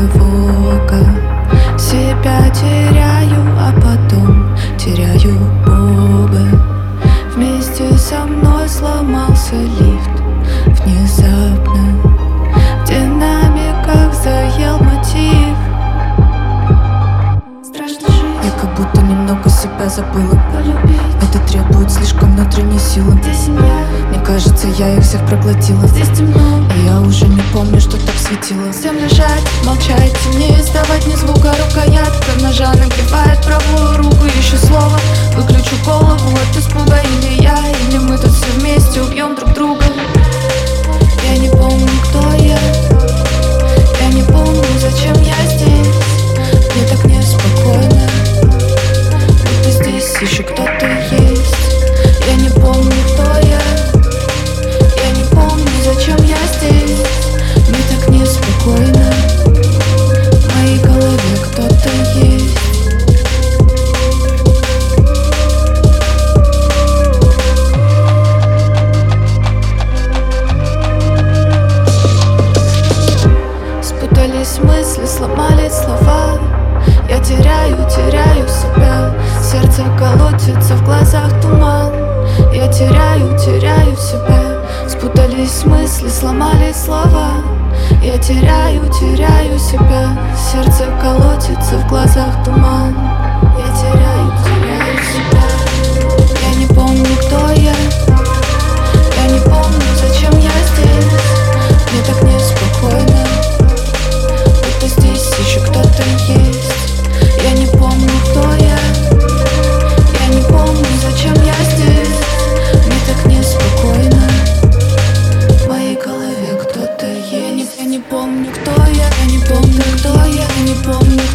тревога. Себя теряю, а потом теряю Бога. Вместе со мной сломался лифт внезапно. В динамиках заел мотив. Страшно жить. Я как будто немного себя забыла. Полюбить. Это требует слишком внутренней силы. Здесь семья. Мне кажется, я их всех проглотила. Здесь темно. И я уже не помню, что так светило. Всем лежать, молчать, не издавать ни звука. Рукоятка ножа нагревает правую руку. Еще слово, выключу голову от испуга. Или я, или мы тут все вместе убьем друг друга. Я не помню, кто я. Я не помню, зачем я здесь. Мне так неспокойно, будто здесь еще кто-то есть. Я не помню, кто я. Я не помню, зачем я здесь. Мне так неспокойно. В моей голове кто-то есть. Спутались мысли, сломались слова. Я теряю себя. Сердце колотится, в глазах туман. Я теряю себя. Спутались мысли, сломались слова. Я теряю себя. Сердце колотится, в глазах туман. Я теряю себя. Я не помню, кто я. Я не помню, зачем я здесь. Мне так неспокойно, будто здесь еще кто-то есть. Я не помню, кто я. Я не помню, зачем я здесь. Мне так неспокойно. В моей голове кто-то есть. Я не помню, кто я. Я не помню, кто я. Я не помню,